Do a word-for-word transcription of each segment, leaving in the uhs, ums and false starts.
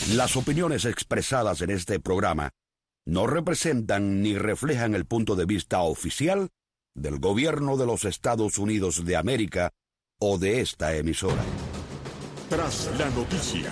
Las opiniones expresadas en este programa no representan ni reflejan el punto de vista oficial del gobierno de los Estados Unidos de América o de esta emisora. Tras la noticia,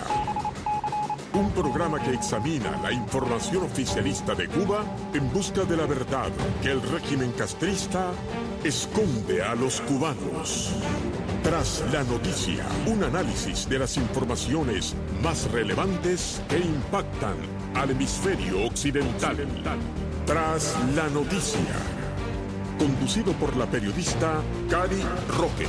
un programa que examina la información oficialista de Cuba en busca de la verdad que el régimen castrista esconde a los cubanos. Tras la noticia, un análisis de las informaciones más relevantes que impactan al hemisferio occidental. Tras la noticia, conducido por la periodista Cari Roque.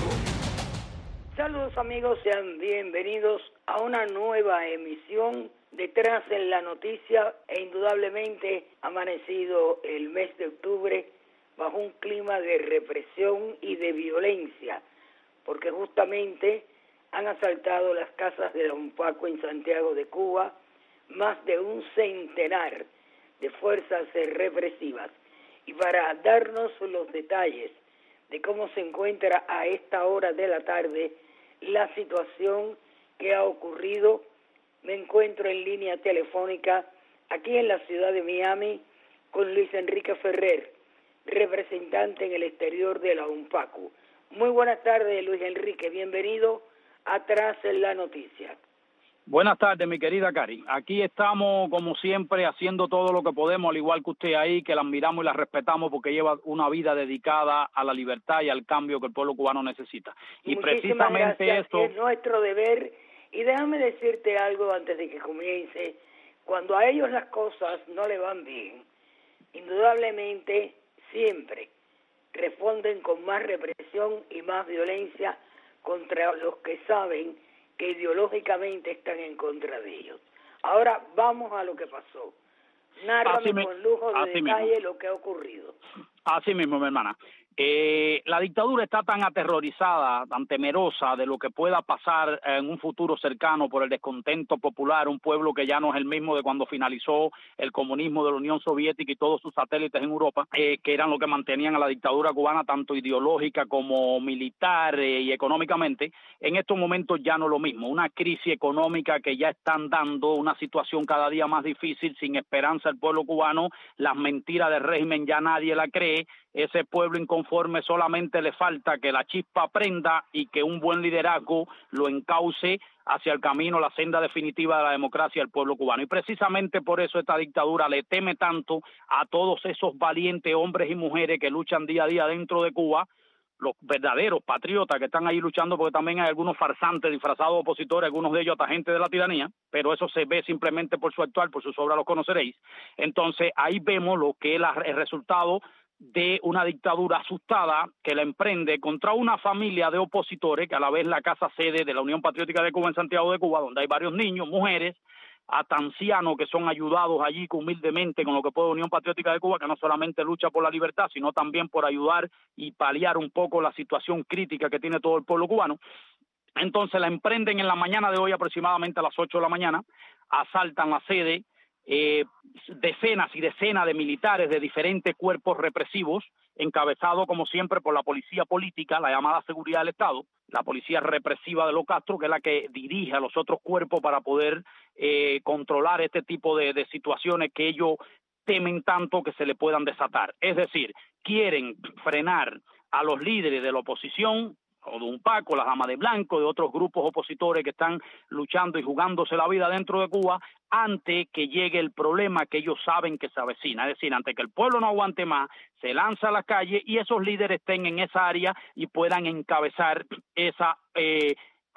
Saludos amigos, sean bienvenidos a una nueva emisión de Tras en la Noticia, e indudablemente ha amanecido el mes de octubre bajo un clima de represión y de violencia, porque justamente han asaltado las casas de Don Paco en Santiago de Cuba más de un centenar de fuerzas represivas. Y para darnos los detalles de cómo se encuentra a esta hora de la tarde la situación que ha ocurrido, me encuentro en línea telefónica aquí en la ciudad de Miami con Luis Enrique Ferrer, representante en el exterior de la UNPACU. Muy buenas tardes, Luis Enrique, bienvenido a Tras en la Noticia. Buenas tardes, mi querida Cari. Aquí estamos, como siempre, haciendo todo lo que podemos, al igual que usted ahí, que la admiramos y la respetamos porque lleva una vida dedicada a la libertad y al cambio que el pueblo cubano necesita. Y Muchísimas precisamente gracias, esto... es nuestro deber. Y déjame decirte algo antes de que comience. Cuando a ellos las cosas no le van bien, indudablemente siempre responden con más represión y más violencia contra los que saben que ideológicamente están en contra de ellos. Ahora vamos a lo que pasó. Nárrame me, con lujo de detalle mismo. lo que ha ocurrido. Así mismo, mi hermana. Eh, la dictadura está tan aterrorizada, tan temerosa de lo que pueda pasar en un futuro cercano por el descontento popular, un pueblo que ya no es el mismo de cuando finalizó el comunismo de la Unión Soviética y todos sus satélites en Europa, eh, que eran lo que mantenían a la dictadura cubana tanto ideológica como militar eh, y económicamente. En estos momentos ya no es lo mismo, una crisis económica que ya están dando, una situación cada día más difícil, sin esperanza el pueblo cubano, las mentiras del régimen ya nadie la cree. Ese pueblo inconforme solamente le falta que la chispa prenda y que un buen liderazgo lo encauce hacia el camino, la senda definitiva de la democracia del pueblo cubano. Y precisamente por eso esta dictadura le teme tanto a todos esos valientes hombres y mujeres que luchan día a día dentro de Cuba, los verdaderos patriotas que están ahí luchando, porque también hay algunos farsantes disfrazados opositores, algunos de ellos hasta gente de la tiranía, pero eso se ve simplemente por su actual, por sus obras los conoceréis. Entonces ahí vemos lo que es la, el resultado de una dictadura asustada que la emprende contra una familia de opositores, que a la vez la casa sede de la Unión Patriótica de Cuba en Santiago de Cuba, donde hay varios niños, mujeres, hasta ancianos que son ayudados allí humildemente con lo que puede Unión Patriótica de Cuba, que no solamente lucha por la libertad, sino también por ayudar y paliar un poco la situación crítica que tiene todo el pueblo cubano. Entonces la emprenden en la mañana de hoy, aproximadamente a las ocho de la mañana, asaltan la sede. Eh, decenas y decenas de militares de diferentes cuerpos represivos, encabezado como siempre por la policía política, la llamada seguridad del Estado, la policía represiva de los Castro, que es la que dirige a los otros cuerpos para poder eh, controlar este tipo de, de situaciones que ellos temen tanto que se le puedan desatar. Es decir, quieren frenar a los líderes de la oposición, o de UNPACU, las Damas de Blanco, de otros grupos opositores que están luchando y jugándose la vida dentro de Cuba, antes que llegue el problema que ellos saben que se avecina. Es decir, antes que el pueblo no aguante más, se lanza a la calle y esos líderes estén en esa área y puedan encabezar esa eh,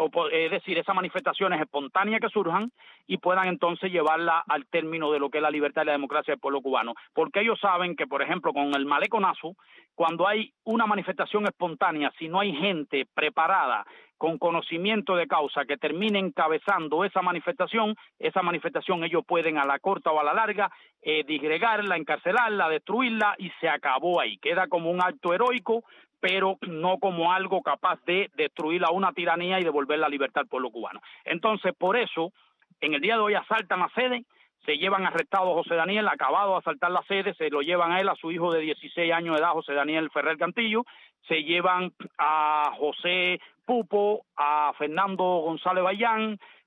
es decir, esas manifestaciones espontáneas que surjan y puedan entonces llevarla al término de lo que es la libertad y la democracia del pueblo cubano. Porque ellos saben que, por ejemplo, con el maleconazo, cuando hay una manifestación espontánea, si no hay gente preparada, con conocimiento de causa, que termine encabezando esa manifestación, esa manifestación ellos pueden a la corta o a la larga eh, disgregarla, encarcelarla, destruirla y se acabó ahí. Queda como un acto heroico, pero no como algo capaz de destruir a una tiranía y devolver la libertad al pueblo cubano. Entonces, por eso, en el día de hoy asaltan la sede, se llevan arrestado a José Daniel, acabado de asaltar la sede, se lo llevan a él, a su hijo de dieciséis años de edad, José Daniel Ferrer Cantillo, se llevan a José Pupo, a Fernando González Bayán,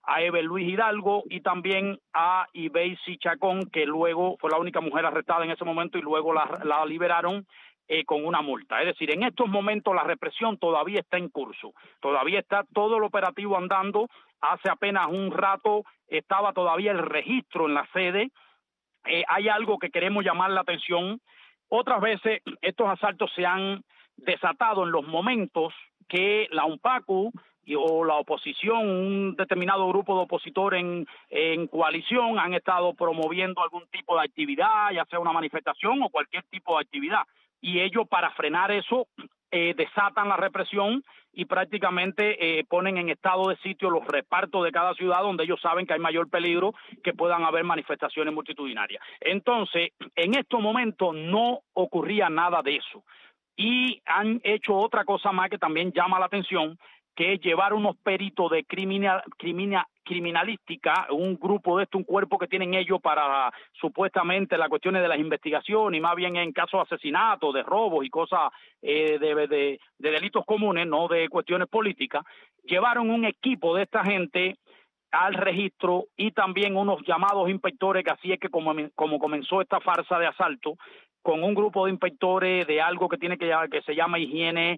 a Eber Luis Hidalgo y también a Ibeisi Chacón, que luego fue la única mujer arrestada en ese momento y luego la, la liberaron eh, con una multa. Es decir, en estos momentos la represión todavía está en curso, todavía está todo el operativo andando. Hace apenas un rato estaba todavía el registro en la sede. Eh, hay algo que queremos llamar la atención. Otras veces estos asaltos se han desatado en los momentos que la UNPACU y, o la oposición, un determinado grupo de opositores en, en coalición han estado promoviendo algún tipo de actividad, ya sea una manifestación o cualquier tipo de actividad. Y ellos, para frenar eso, eh, desatan la represión y prácticamente eh, ponen en estado de sitio los repartos de cada ciudad donde ellos saben que hay mayor peligro que puedan haber manifestaciones multitudinarias. Entonces, en estos momentos no ocurría nada de eso. Y han hecho otra cosa más que también llama la atención, que es llevar unos peritos de criminal, criminal, criminalística, un grupo de esto, un cuerpo que tienen ellos para supuestamente las cuestiones de las investigaciones, y más bien en casos de asesinatos, de robos y cosas eh, de, de, de delitos comunes, no de cuestiones políticas. Llevaron un equipo de esta gente al registro y también unos llamados inspectores, que así es que como, como comenzó esta farsa de asalto, con un grupo de inspectores de algo que tiene que, que se llama higiene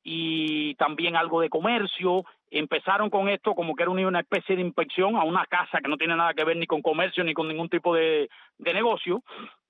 y también algo de comercio. Empezaron con esto como que era una especie de inspección a una casa que no tiene nada que ver ni con comercio ni con ningún tipo de, de negocio,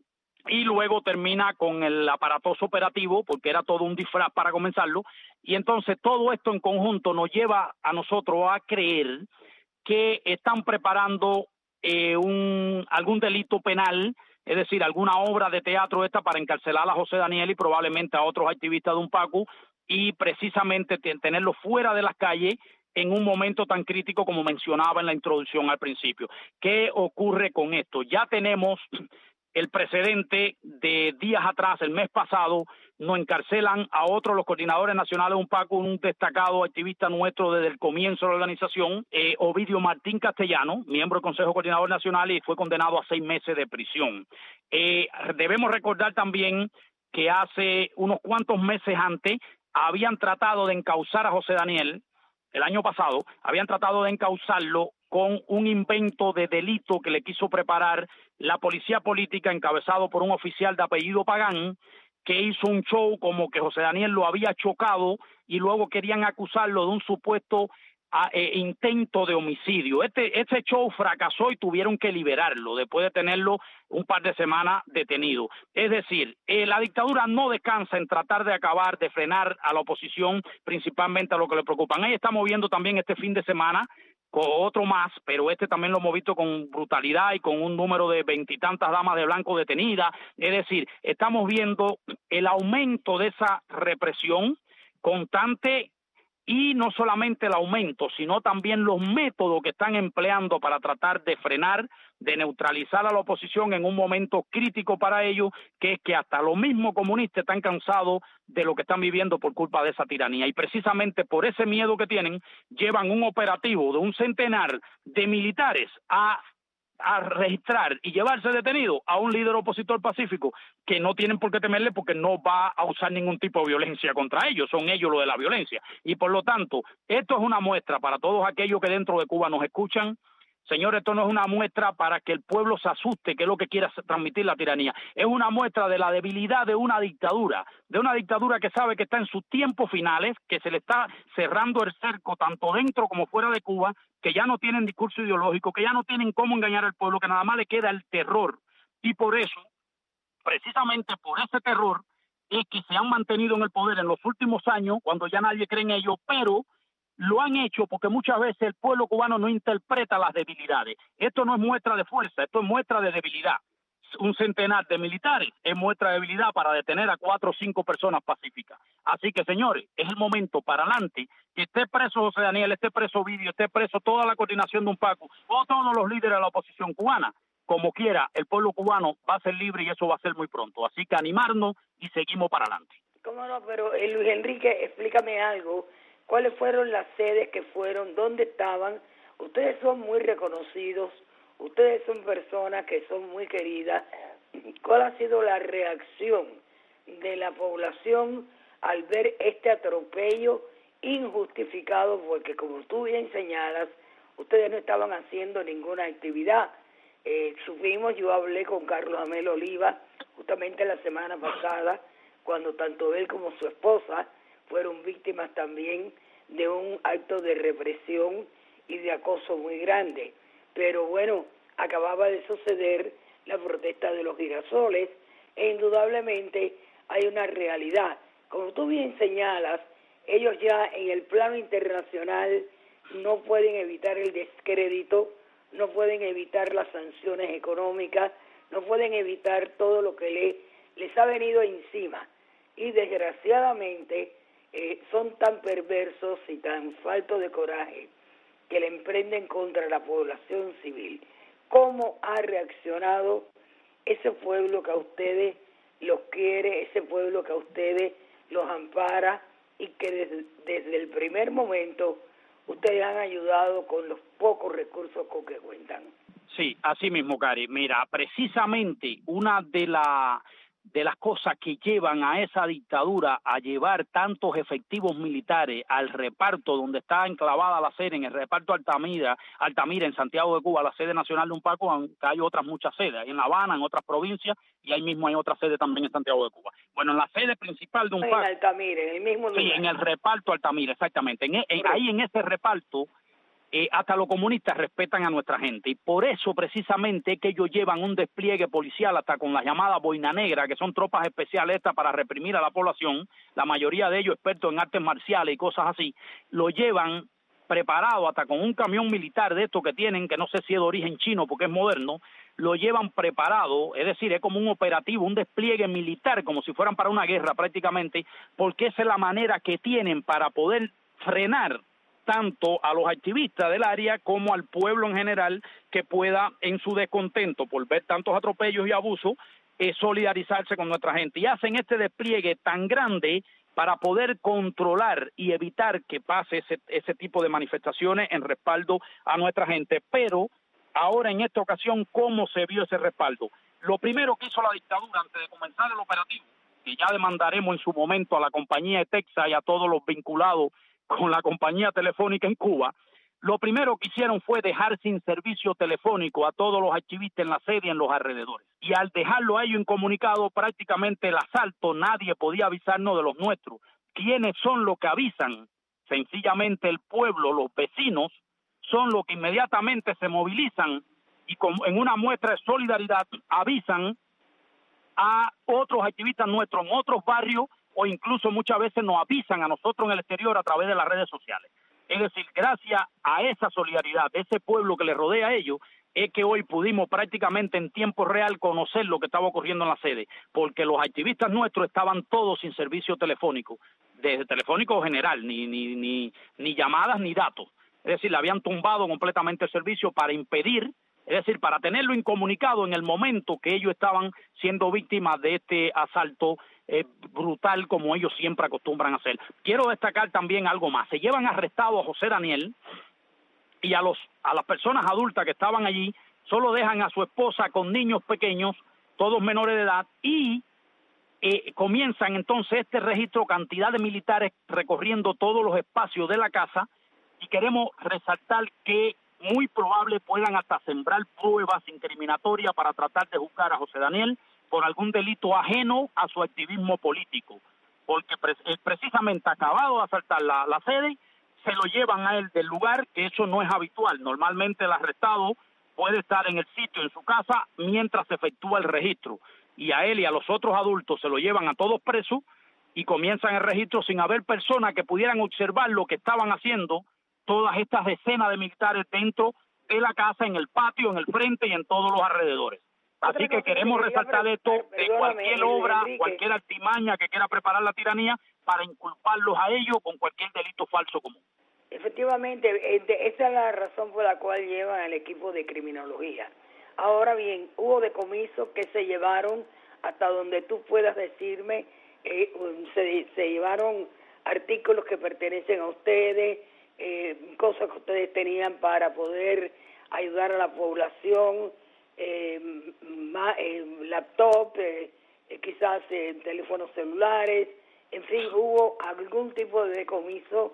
y luego termina con el aparatoso operativo, porque era todo un disfraz para comenzarlo, y entonces todo esto en conjunto nos lleva a nosotros a creer que están preparando eh, un algún delito penal, es decir, alguna obra de teatro esta para encarcelar a José Daniel y probablemente a otros activistas de UNPACU, y precisamente tenerlo fuera de las calles en un momento tan crítico como mencionaba en la introducción al principio. ¿Qué ocurre con esto? Ya tenemos el precedente de días atrás, el mes pasado, nos encarcelan a otros, los coordinadores nacionales de UNPACU, un destacado activista nuestro desde el comienzo de la organización, eh, Ovidio Martín Castellano, miembro del Consejo Coordinador Nacional, y fue condenado a seis meses de prisión. Eh, debemos recordar también que hace unos cuantos meses antes habían tratado de encauzar a José Daniel, el año pasado, habían tratado de encauzarlo con un invento de delito que le quiso preparar la policía política encabezado por un oficial de apellido Pagán, que hizo un show como que José Daniel lo había chocado y luego querían acusarlo de un supuesto a, eh, intento de homicidio. Este, este show fracasó y tuvieron que liberarlo después de tenerlo un par de semanas detenido. Es decir, eh, la dictadura no descansa en tratar de acabar, de frenar a la oposición, principalmente a lo que le preocupan. Ahí estamos viendo también este fin de semana con otro más, pero este también lo hemos visto con brutalidad y con un número de veintitantas damas de blanco detenidas. Es decir, estamos viendo el aumento de esa represión constante, y no solamente el aumento, sino también los métodos que están empleando para tratar de frenar, de neutralizar a la oposición en un momento crítico para ellos, que es que hasta los mismos comunistas están cansados de lo que están viviendo por culpa de esa tiranía. Y precisamente por ese miedo que tienen, llevan un operativo de un centenar de militares a a registrar y llevarse detenido a un líder opositor pacífico, que no tienen por qué temerle porque no va a usar ningún tipo de violencia contra ellos, son ellos los de la violencia. Y por lo tanto, esto es una muestra para todos aquellos que dentro de Cuba nos escuchan. Señores, esto no es una muestra para que el pueblo se asuste, que es lo que quiere transmitir la tiranía. Es una muestra de la debilidad de una dictadura, de una dictadura que sabe que está en sus tiempos finales, que se le está cerrando el cerco tanto dentro como fuera de Cuba, que ya no tienen discurso ideológico, que ya no tienen cómo engañar al pueblo, que nada más le queda el terror. Y por eso, precisamente por ese terror, es que se han mantenido en el poder en los últimos años, cuando ya nadie cree en ellos, pero lo han hecho porque muchas veces el pueblo cubano no interpreta las debilidades. Esto no es muestra de fuerza, esto es muestra de debilidad. Un centenar de militares es muestra de debilidad para detener a cuatro o cinco personas pacíficas. Así que, señores, es el momento para adelante que esté preso José Daniel, esté preso Ovidio, esté preso toda la coordinación de UNPACU o todos los líderes de la oposición cubana. Como quiera, el pueblo cubano va a ser libre y eso va a ser muy pronto. Así que animarnos y seguimos para adelante. ¿Cómo no? Pero eh, Luis Enrique, explícame algo. ¿Cuáles fueron las sedes que fueron? ¿Dónde estaban? Ustedes son muy reconocidos, ustedes son personas que son muy queridas. ¿Cuál ha sido la reacción de la población al ver este atropello injustificado? Porque como tú bien señalas, ustedes no estaban haciendo ninguna actividad. Eh, supimos, yo hablé con Carlos Amel Oliva justamente la semana pasada, cuando tanto él como su esposa fueron víctimas también de un acto de represión y de acoso muy grande. Pero bueno, acababa de suceder la protesta de los girasoles e indudablemente hay una realidad. Como tú bien señalas, ellos ya en el plano internacional no pueden evitar el descrédito, no pueden evitar las sanciones económicas, no pueden evitar todo lo que le, les ha venido encima. Y desgraciadamente eh, son tan perversos y tan faltos de coraje que le emprenden contra la población civil. ¿Cómo ha reaccionado ese pueblo que a ustedes los quiere, ese pueblo que a ustedes los ampara y que desde, desde el primer momento ustedes han ayudado con los pocos recursos con que cuentan? Sí, así mismo, Cari. Mira, precisamente una de las de las cosas que llevan a esa dictadura a llevar tantos efectivos militares al reparto donde está enclavada la sede, en el reparto Altamira, Altamira en Santiago de Cuba, la sede nacional de UNPACO, aunque hay otras muchas sedes, en La Habana, en otras provincias, y ahí mismo hay otra sede también en Santiago de Cuba. Bueno, en la sede principal de UNPACO... En Altamira, en el mismo lugar. Sí, en el reparto Altamira, exactamente. En, en, ahí en ese reparto... Eh, hasta los comunistas respetan a nuestra gente y por eso precisamente es que ellos llevan un despliegue policial hasta con la llamada boina negra, que son tropas especiales estas para reprimir a la población, la mayoría de ellos expertos en artes marciales y cosas así, lo llevan preparado hasta con un camión militar de estos que tienen, que no sé si es de origen chino porque es moderno, lo llevan preparado, es decir, es como un operativo, un despliegue militar, como si fueran para una guerra prácticamente, porque esa es la manera que tienen para poder frenar tanto a los activistas del área como al pueblo en general que pueda, en su descontento por ver tantos atropellos y abusos, eh, solidarizarse con nuestra gente. Y hacen este despliegue tan grande para poder controlar y evitar que pase ese, ese tipo de manifestaciones en respaldo a nuestra gente. Pero ahora, en esta ocasión, ¿cómo se vio ese respaldo? Lo primero que hizo la dictadura antes de comenzar el operativo, que ya demandaremos en su momento a la compañía de Texas y a todos los vinculados con la compañía telefónica en Cuba, lo primero que hicieron fue dejar sin servicio telefónico a todos los activistas en la sede y en los alrededores. Y al dejarlo a ellos incomunicado, prácticamente el asalto, nadie podía avisarnos de los nuestros. ¿Quiénes son los que avisan? Sencillamente el pueblo, los vecinos, son los que inmediatamente se movilizan y como en una muestra de solidaridad avisan a otros activistas nuestros en otros barrios, o incluso muchas veces nos avisan a nosotros en el exterior a través de las redes sociales. Es decir, gracias a esa solidaridad de ese pueblo que le rodea a ellos, es que hoy pudimos prácticamente en tiempo real conocer lo que estaba ocurriendo en la sede, porque los activistas nuestros estaban todos sin servicio telefónico, desde telefónico general, ni, ni, ni, ni llamadas ni datos. Es decir, le habían tumbado completamente el servicio para impedir, es decir, para tenerlo incomunicado en el momento que ellos estaban siendo víctimas de este asalto eh, brutal como ellos siempre acostumbran a hacer. Quiero destacar también algo más. Se llevan arrestado a José Daniel y a los a las personas adultas que estaban allí, solo dejan a su esposa con niños pequeños, todos menores de edad, y eh, comienzan entonces este registro, cantidad de militares recorriendo todos los espacios de la casa, y queremos resaltar que muy probable puedan hasta sembrar pruebas incriminatorias para tratar de juzgar a José Daniel por algún delito ajeno a su activismo político, porque pre precisamente acabado de asaltar la, la sede, se lo llevan a él del lugar, que eso no es habitual. Normalmente el arrestado puede estar en el sitio, en su casa, mientras se efectúa el registro, y a él y a los otros adultos se lo llevan a todos presos y comienzan el registro sin haber personas que pudieran observar lo que estaban haciendo todas estas decenas de militares dentro de la casa, en el patio, en el frente y en todos los alrededores. Así que queremos resaltar esto de cualquier obra, cualquier artimaña que quiera preparar la tiranía para inculparlos a ellos con cualquier delito falso común. Efectivamente, esa es la razón por la cual llevan al equipo de criminología. Ahora bien, hubo decomisos que se llevaron, hasta donde tú puedas decirme, eh, se, se llevaron artículos que pertenecen a ustedes, eh, cosas que ustedes tenían para poder ayudar a la población, eh, ma, eh, laptop, eh, eh, quizás eh, teléfonos celulares, en fin, hubo algún tipo de decomiso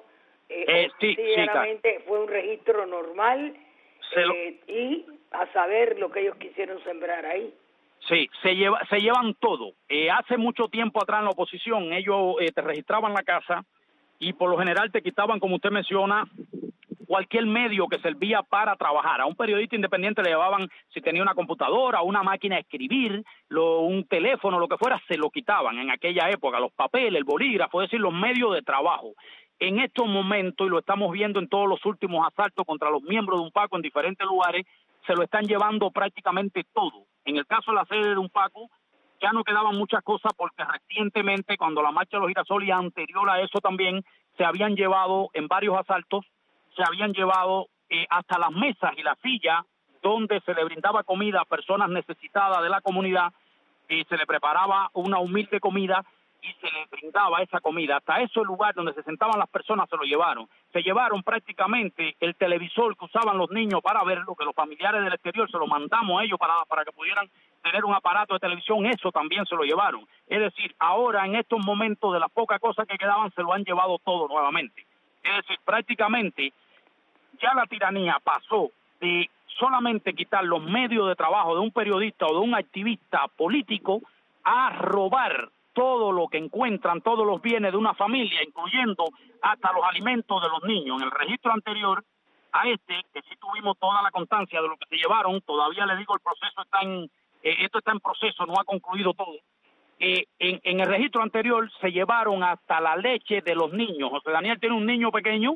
Eh, Eh, sí, sinceramente sí, fue un registro normal lo, eh, y a saber lo que ellos quisieron sembrar ahí. Sí, se lleva, se llevan todo. Eh, hace mucho tiempo atrás en la oposición ellos eh, te registraban la casa y por lo general te quitaban, como usted menciona, cualquier medio que servía para trabajar. A un periodista independiente le llevaban, si tenía una computadora, una máquina de escribir, lo, un teléfono, lo que fuera, se lo quitaban en aquella época, los papeles, el bolígrafo, es decir, los medios de trabajo. En estos momentos, y lo estamos viendo en todos los últimos asaltos contra los miembros de UNPACO en diferentes lugares, se lo están llevando prácticamente todo. En el caso de la sede de UNPACO, ya no quedaban muchas cosas porque recientemente, cuando la marcha de los girasoles y anterior a eso también, se habían llevado en varios asaltos, se habían llevado eh, hasta las mesas y las sillas donde se le brindaba comida a personas necesitadas de la comunidad y se le preparaba una humilde comida y se le brindaba esa comida. Hasta ese lugar donde se sentaban las personas se lo llevaron. Se llevaron prácticamente el televisor que usaban los niños para verlo, que los familiares del exterior se lo mandamos a ellos para, para que pudieran tener un aparato de televisión, eso también se lo llevaron. Es decir, ahora en estos momentos de las pocas cosas que quedaban se lo han llevado todo nuevamente. Es decir, prácticamente ya la tiranía pasó de solamente quitar los medios de trabajo de un periodista o de un activista político a robar todo lo que encuentran, todos los bienes de una familia, incluyendo hasta los alimentos de los niños. En el registro anterior a este, que sí tuvimos toda la constancia de lo que se llevaron, todavía le digo, el proceso está en, eh, esto está en proceso, no ha concluido todo. Eh, en, en el registro anterior se llevaron hasta la leche de los niños. José Daniel tiene un niño pequeño,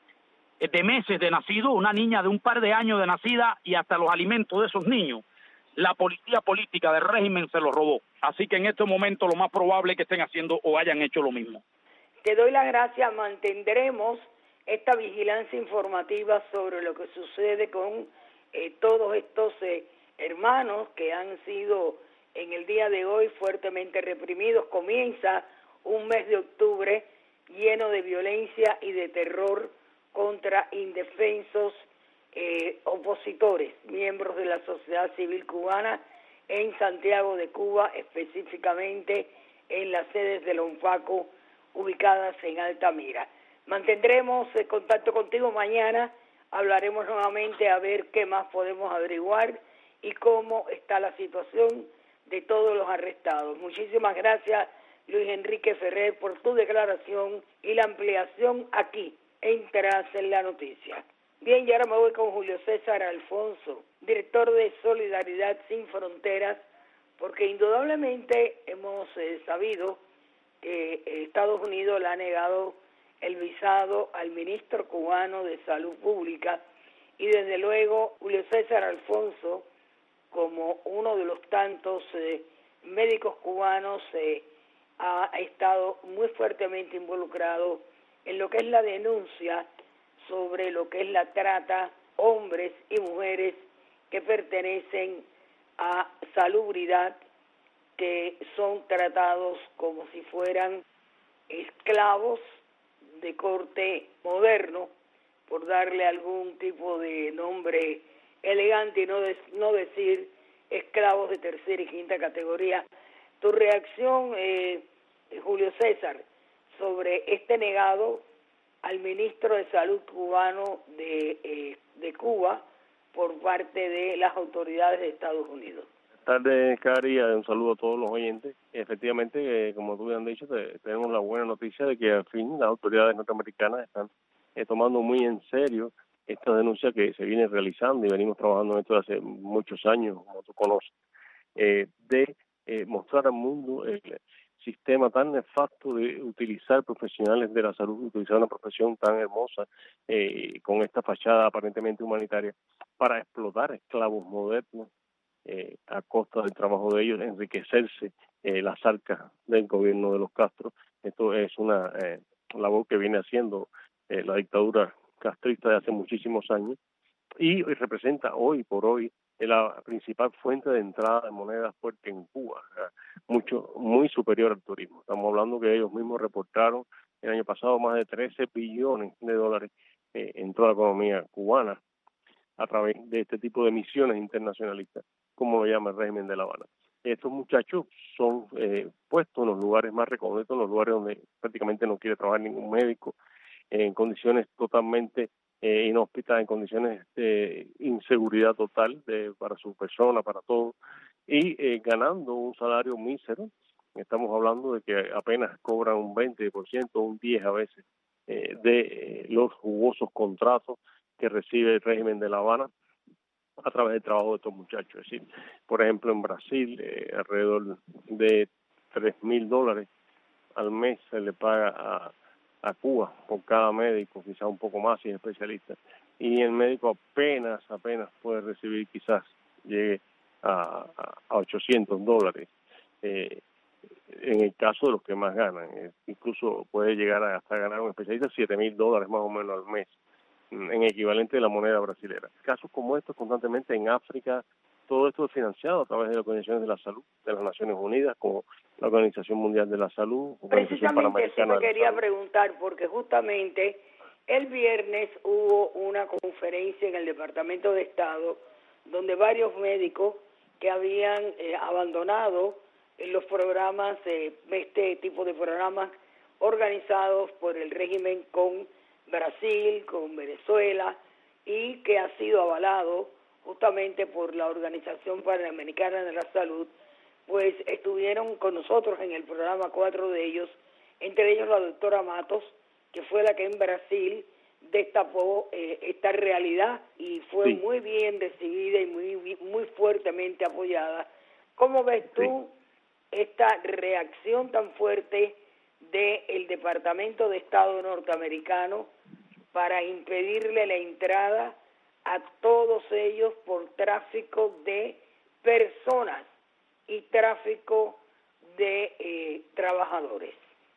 de meses de nacido, una niña de un par de años de nacida y hasta los alimentos de esos niños. La policía política del régimen se lo robó. Así que en este momento lo más probable es que estén haciendo o hayan hecho lo mismo. Te doy las gracias, mantendremos esta vigilancia informativa sobre lo que sucede con eh, todos estos eh, hermanos que han sido en el día de hoy fuertemente reprimidos. Comienza un mes de octubre lleno de violencia y de terror contra indefensos eh, opositores, miembros de la sociedad civil cubana en Santiago de Cuba, específicamente en las sedes de la UNPACO ubicadas en Altamira. Mantendremos el contacto contigo mañana, hablaremos nuevamente a ver qué más podemos averiguar y cómo está la situación de todos los arrestados. Muchísimas gracias, Luis Enrique Ferrer, por tu declaración y la ampliación aquí en Tras en la Noticia. Bien, y ahora me voy con Julio César Alfonso, director de Solidaridad Sin Fronteras, porque indudablemente hemos eh, sabido que Estados Unidos le ha negado el visado al ministro cubano de Salud Pública y desde luego Julio César Alfonso, como uno de los tantos eh, médicos cubanos, eh, ha estado muy fuertemente involucrado en lo que es la denuncia sobre lo que es la trata, hombres y mujeres que pertenecen a Salubridad, que son tratados como si fueran esclavos de corte moderno, por darle algún tipo de nombre elegante y no, de, no decir esclavos de tercera y quinta categoría. Tu reacción, eh, Julio César, sobre este negado al ministro de Salud cubano de, eh, de Cuba por parte de las autoridades de Estados Unidos. Buenas tardes, Cari, un saludo a todos los oyentes. Efectivamente, eh, como tú han dicho, te, tenemos la buena noticia de que al fin las autoridades norteamericanas están eh, tomando muy en serio esta denuncia que se viene realizando y venimos trabajando en esto hace muchos años, como tú conoces, eh, de eh, mostrar al mundo el sistema tan nefasto de utilizar profesionales de la salud, utilizar una profesión tan hermosa eh, con esta fachada aparentemente humanitaria para explotar esclavos modernos eh, a costa del trabajo de ellos, enriquecerse eh, las arcas del gobierno de los Castro. Esto es una eh, labor que viene haciendo eh, la dictadura castrista de hace muchísimos años y, y representa hoy por hoy la principal fuente de entrada de monedas fuertes en Cuba, mucho muy superior al turismo. Estamos hablando que ellos mismos reportaron el año pasado más de trece billones de dólares eh, entró a la economía cubana a través de este tipo de misiones internacionalistas, como lo llama el régimen de La Habana. Estos muchachos son eh, puestos en los lugares más recónditos, en los lugares donde prácticamente no quiere trabajar ningún médico, en condiciones totalmente eh, inhóspitas, en condiciones de inseguridad total de, para su persona, para todo, y eh, ganando un salario mísero. Estamos hablando de que apenas cobran un veinte por ciento, un diez por ciento a veces, eh, de eh, los jugosos contratos que recibe el régimen de La Habana a través del trabajo de estos muchachos. Es decir, por ejemplo, en Brasil, eh, alrededor de tres mil dólares al mes se le paga a, a Cuba por cada médico, quizás un poco más si es especialista, y el médico apenas, apenas puede recibir, quizás llegue a, a, a ochocientos dólares. Eh, en el caso de los que más ganan, eh, incluso puede llegar a hasta ganar un especialista siete mil dólares más o menos al mes, en equivalente de la moneda brasilera. Casos como estos constantemente en África, todo esto es financiado a través de las organizaciones de la salud de las Naciones Unidas, como la Organización Mundial de la Salud, Organización Precisamente eso me quería Salud. preguntar, porque justamente el viernes hubo una conferencia en el Departamento de Estado donde varios médicos que habían eh, abandonado eh, los programas, eh, este tipo de programas organizados por el régimen con Brasil, con Venezuela, y que ha sido avalado justamente por la Organización Panamericana de la Salud, pues estuvieron con nosotros en el programa cuatro de ellos, entre ellos la doctora Matos, que fue la que en Brasil destapó eh, esta realidad y fue sí. muy bien recibida y muy, muy fuertemente apoyada. ¿Cómo ves tú sí. esta reacción tan fuerte del Departamento de Estado norteamericano para impedirle la entrada a todos ellos por tráfico de personas y tráfico de eh, trabajadores?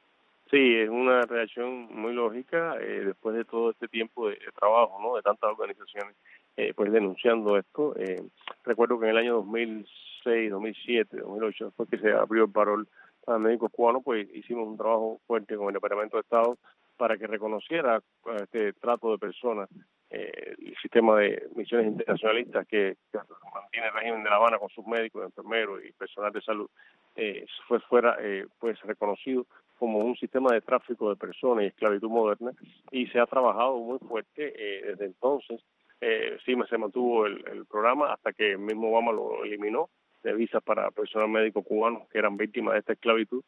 Sí, es una reacción muy lógica eh, después de todo este tiempo de, de trabajo, ¿no? De tantas organizaciones eh, pues denunciando esto. Eh, recuerdo que en el año dos mil seis, dos mil siete, dos mil ocho, después que se abrió el parol para médicos cubanos, pues hicimos un trabajo fuerte con el Departamento de Estado para que reconociera este trato de personas, eh, el sistema de misiones internacionalistas que, que mantiene el régimen de La Habana con sus médicos, enfermeros y personal de salud, eh, fue fuera eh, pues reconocido como un sistema de tráfico de personas y esclavitud moderna, y se ha trabajado muy fuerte eh, desde entonces. Eh, sí se mantuvo el, el programa hasta que el mismo Obama lo eliminó de visas para personal médico cubano que eran víctimas de esta esclavitud.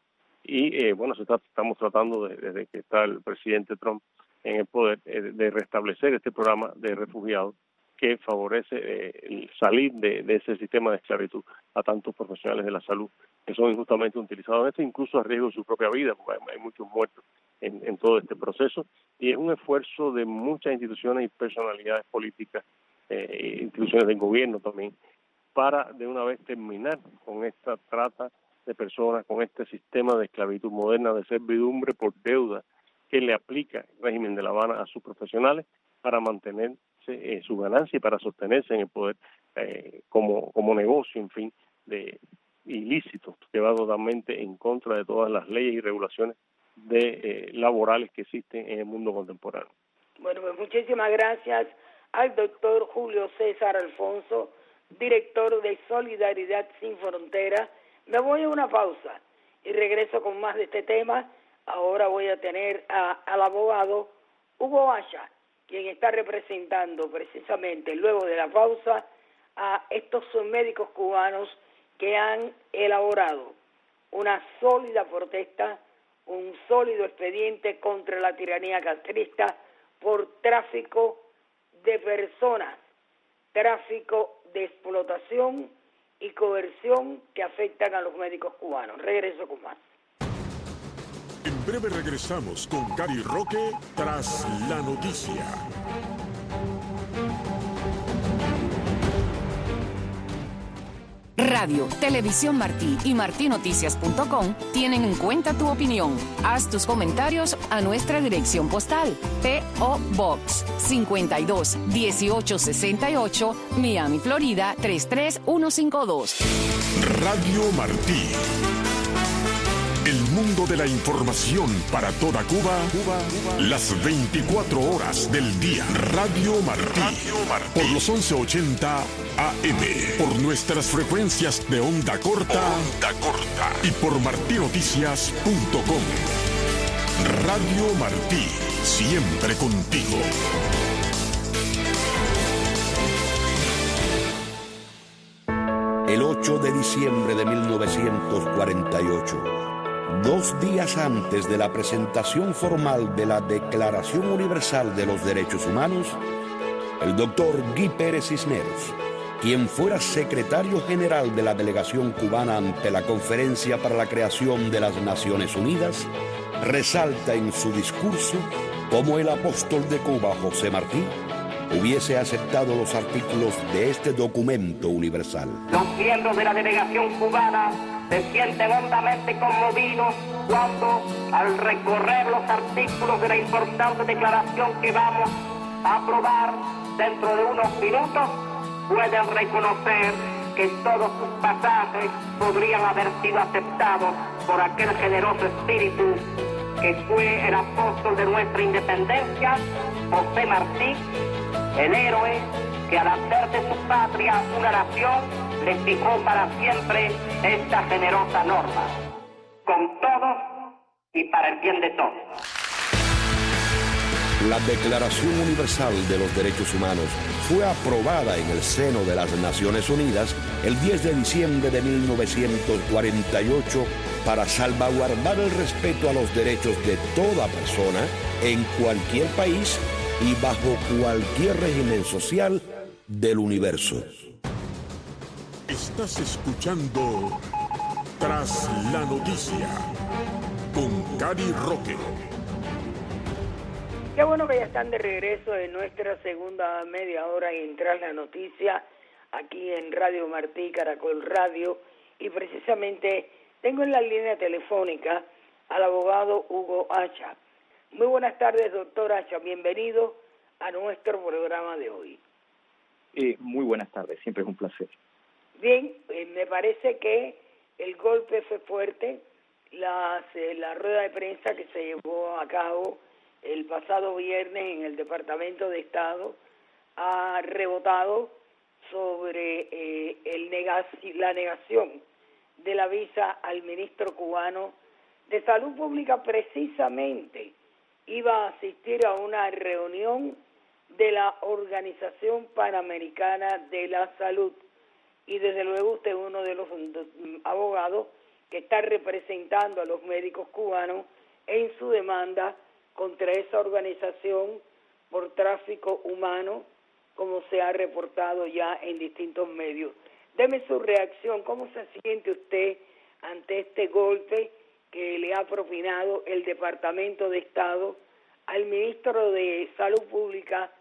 Y eh, bueno, se está, estamos tratando de, desde que está el presidente Trump en el poder eh, de restablecer este programa de refugiados que favorece eh, el salir de, de ese sistema de esclavitud a tantos profesionales de la salud que son injustamente utilizados en esto, incluso a riesgo de su propia vida, porque hay, hay muchos muertos en, en todo este proceso, y es un esfuerzo de muchas instituciones y personalidades políticas, eh, instituciones del gobierno también, para de una vez terminar con esta trata de personas, con este sistema de esclavitud moderna, de servidumbre por deuda que le aplica el régimen de La Habana a sus profesionales para mantenerse eh, su ganancia y para sostenerse en el poder eh, como, como negocio, en fin, de ilícitos que va totalmente en contra de todas las leyes y regulaciones de eh, laborales que existen en el mundo contemporáneo. Bueno, pues muchísimas gracias al doctor Julio César Alfonso, director de Solidaridad Sin Fronteras. Me voy a una pausa y regreso con más de este tema. Ahora voy a tener a, al abogado Hugo Asha, quien está representando precisamente luego de la pausa a estos médicos cubanos que han elaborado una sólida protesta, un sólido expediente contra la tiranía castrista por tráfico de personas, tráfico de explotación y coerción que afectan a los médicos cubanos. Regreso con más. En breve regresamos con Gary Roque tras la noticia. Radio, Televisión Martí y martí noticias punto com tienen en cuenta tu opinión. Haz tus comentarios a nuestra dirección postal. P O. Box cincuenta y dos dieciocho sesenta y ocho, Miami, Florida tres tres uno cinco dos. Radio Martí. El mundo de la información para toda Cuba, Cuba, Cuba, las veinticuatro horas del día. Radio Martí, Radio Martí. Por los once ochenta A M, por nuestras frecuencias de onda corta, onda corta y por martí noticias punto com. Radio Martí. siempre contigo. El ocho de diciembre de mil novecientos cuarenta y ocho, dos días antes de la presentación formal de la Declaración Universal de los Derechos Humanos, el doctor Guy Pérez Cisneros, quien fuera secretario general de la delegación cubana ante la Conferencia para la Creación de las Naciones Unidas, resalta en su discurso cómo el apóstol de Cuba, José Martí, hubiese aceptado los artículos de este documento universal. Los miembros de la delegación cubana se sienten hondamente conmovidos cuando, al recorrer los artículos de la importante declaración que vamos a aprobar dentro de unos minutos, pueden reconocer que todos sus pasajes podrían haber sido aceptados por aquel generoso espíritu que fue el apóstol de nuestra independencia, José Martí, el héroe que al hacer de su patria una nación le fijó para siempre esta generosa norma, con todos y para el bien de todos. La Declaración Universal de los Derechos Humanos fue aprobada en el seno de las Naciones Unidas el diez de diciembre de mil novecientos cuarenta y ocho para salvaguardar el respeto a los derechos de toda persona en cualquier país y bajo cualquier régimen social del universo. Estás escuchando Tras la Noticia con Cari Roque. Qué bueno que ya están de regreso en nuestra segunda media hora y en Tras la Noticia aquí en Radio Martí, Caracol Radio, y precisamente tengo en la línea telefónica al abogado Hugo Hacha. Muy buenas tardes, doctor Hacha, bienvenido a nuestro programa de hoy. Eh, muy buenas tardes, siempre es un placer. Bien, eh, me parece que el golpe fue fuerte, la, la rueda de prensa que se llevó a cabo el pasado viernes en el Departamento de Estado ha rebotado sobre eh, el negaci- la negación de la visa al ministro cubano de Salud Pública. Precisamente iba a asistir a una reunión de la Organización Panamericana de la Salud y desde luego usted es uno de los abogados que está representando a los médicos cubanos en su demanda contra esa organización por tráfico humano, como se ha reportado ya en distintos medios. Deme su reacción, ¿cómo se siente usted ante este golpe que le ha propinado el Departamento de Estado al ministro de Salud Pública,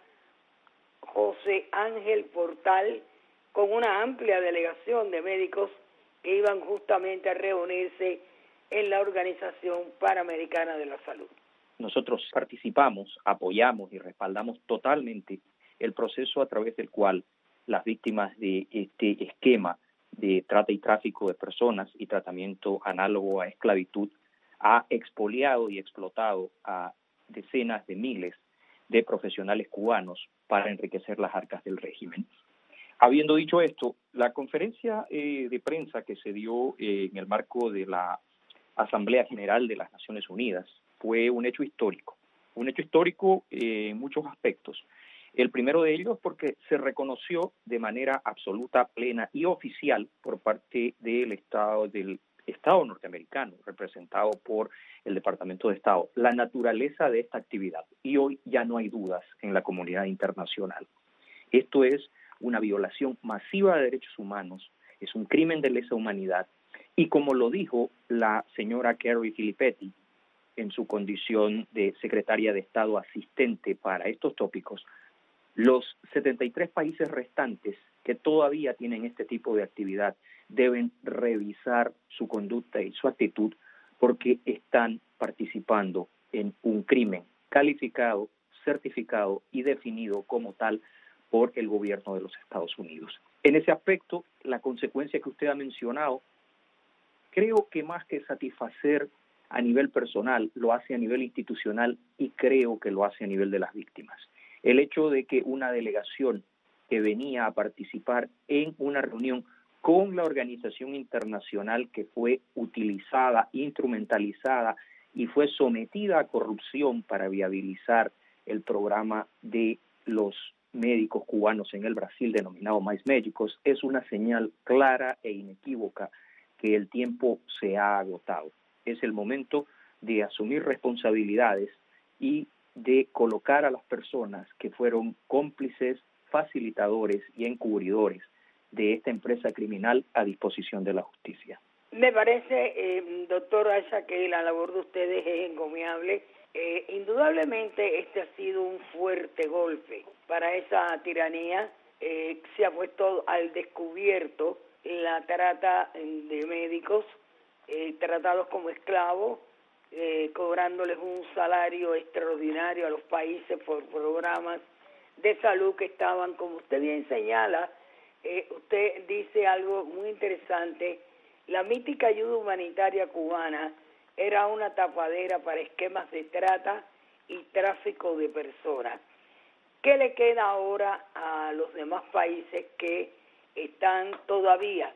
José Ángel Portal, con una amplia delegación de médicos que iban justamente a reunirse en la Organización Panamericana de la Salud? Nosotros participamos, apoyamos y respaldamos totalmente el proceso a través del cual las víctimas de este esquema de trata y tráfico de personas y tratamiento análogo a esclavitud ha expoliado y explotado a decenas de miles de profesionales cubanos para enriquecer las arcas del régimen. Habiendo dicho esto, la conferencia eh, de prensa que se dio eh, en el marco de la Asamblea General de las Naciones Unidas fue un hecho histórico, un hecho histórico eh, en muchos aspectos. El primero de ellos porque se reconoció de manera absoluta, plena y oficial por parte del Estado, del Estado norteamericano, representado por el Departamento de Estado, la naturaleza de esta actividad. Y hoy ya no hay dudas en la comunidad internacional. Esto es una violación masiva de derechos humanos, es un crimen de lesa humanidad, y como lo dijo la señora Carrie Filippetti en su condición de secretaria de Estado asistente para estos tópicos, los setenta y tres países restantes que todavía tienen este tipo de actividad deben revisar su conducta y su actitud porque están participando en un crimen calificado, certificado y definido como tal por el gobierno de los Estados Unidos. En ese aspecto, la consecuencia que usted ha mencionado, creo que más que satisfacer a nivel personal, lo hace a nivel institucional y creo que lo hace a nivel de las víctimas. El hecho de que una delegación que venía a participar en una reunión con la organización internacional que fue utilizada, instrumentalizada y fue sometida a corrupción para viabilizar el programa de los médicos cubanos en el Brasil denominado Mais Médicos, es una señal clara e inequívoca que el tiempo se ha agotado. Es el momento de asumir responsabilidades y de colocar a las personas que fueron cómplices, facilitadores y encubridores de esta empresa criminal a disposición de la justicia. Me parece, eh, doctor Acha, que la labor de ustedes es encomiable. Eh, indudablemente este ha sido un fuerte golpe para esa tiranía. Eh, se ha puesto al descubierto la trata de médicos, eh, tratados como esclavos, eh, cobrándoles un salario extraordinario a los países por programas de salud que estaban, como usted bien señala, eh, usted dice algo muy interesante, la mítica ayuda humanitaria cubana era una tapadera para esquemas de trata y tráfico de personas. ¿Qué le queda ahora a los demás países que están todavía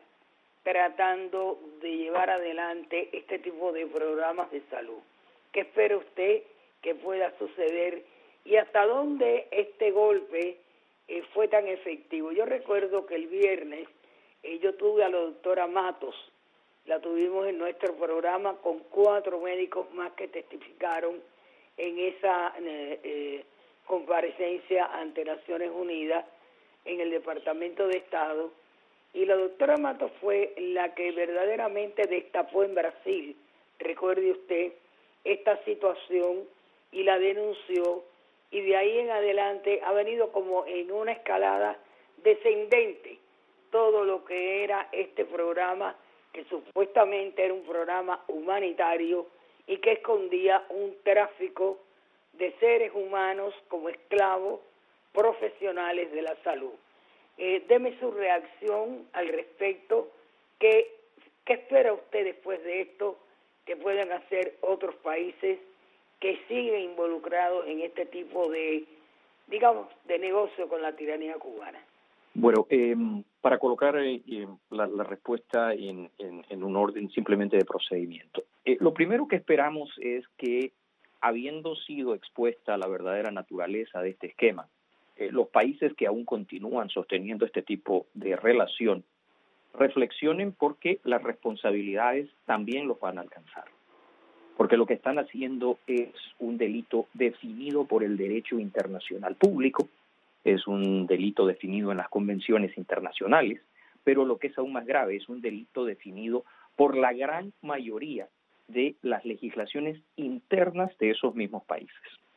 tratando de llevar adelante este tipo de programas de salud? ¿Qué espera usted que pueda suceder y hasta dónde este golpe eh, fue tan efectivo? Yo recuerdo que el viernes eh, yo tuve a la doctora Matos, la tuvimos en nuestro programa con cuatro médicos más que testificaron en esa eh, eh, comparecencia ante Naciones Unidas en el Departamento de Estado, y la doctora Matos fue la que verdaderamente destapó en Brasil, recuerde usted, esta situación y la denunció, y de ahí en adelante ha venido como en una escalada descendente todo lo que era este programa, que supuestamente era un programa humanitario y que escondía un tráfico de seres humanos como esclavos profesionales de la salud. Eh, deme su reacción al respecto. ¿Qué, qué espera usted después de esto que puedan hacer otros países que siguen involucrados en este tipo de, digamos, de negocio con la tiranía cubana? Bueno, eh, para colocar eh, la, la respuesta en, en, en un orden simplemente de procedimiento. Eh, lo primero que esperamos es que, habiendo sido expuesta la verdadera naturaleza de este esquema, eh, los países que aún continúan sosteniendo este tipo de relación reflexionen porque las responsabilidades también los van a alcanzar. Porque lo que están haciendo es un delito definido por el derecho internacional público, es un delito definido en las convenciones internacionales, pero lo que es aún más grave es un delito definido por la gran mayoría de las legislaciones internas de esos mismos países.